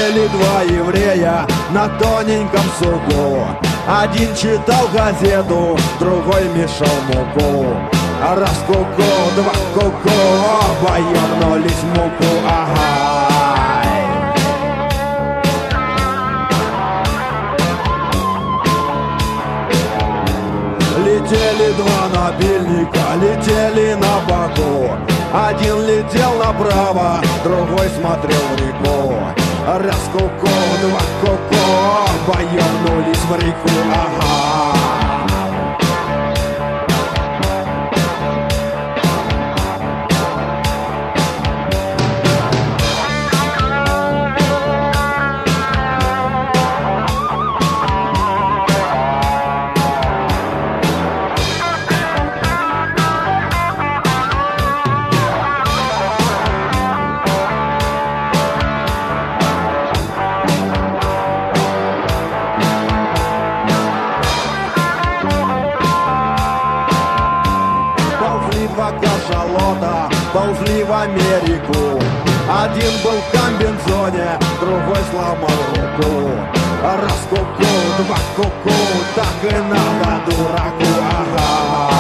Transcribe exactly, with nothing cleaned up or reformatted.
Летели два еврея на тоненьком суку. Один читал газету, другой мешал муку. Раз ку-ку, два ку-ку, оба ёбнулись в муку, ага. Летели два напильника, летели на боку. Один летел направо, другой смотрел в реку. Раз ку-ку, два ку-ку, оба ёбнулись в реку, ага. Два кашалота ползли в Америку. Один был в комбинзоне, другой сломал руку. Раз ку-ку, два ку-ку, так и надо дураку, ага.